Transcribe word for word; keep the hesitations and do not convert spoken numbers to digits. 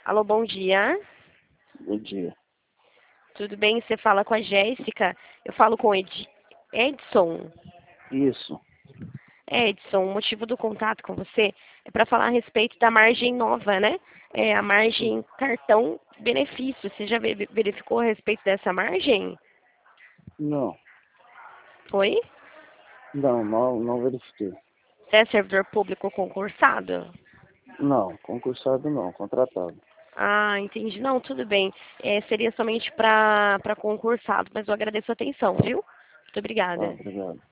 Alô, bom dia. Bom dia. Tudo bem? Você fala com a Jéssica. Eu falo com Ed... Edson. Isso. Edson, o motivo do contato com você é para falar a respeito da margem nova, né? É a margem cartão benefício. Você já ve- verificou a respeito dessa margem? Não, Oi? não, não, não verifiquei. Você é servidor público concursado? Não, concursado não, contratado. Ah, entendi. Não, tudo bem. É, seria somente para para concursado, mas eu agradeço a atenção, viu? Muito Tá, obrigada. obrigado.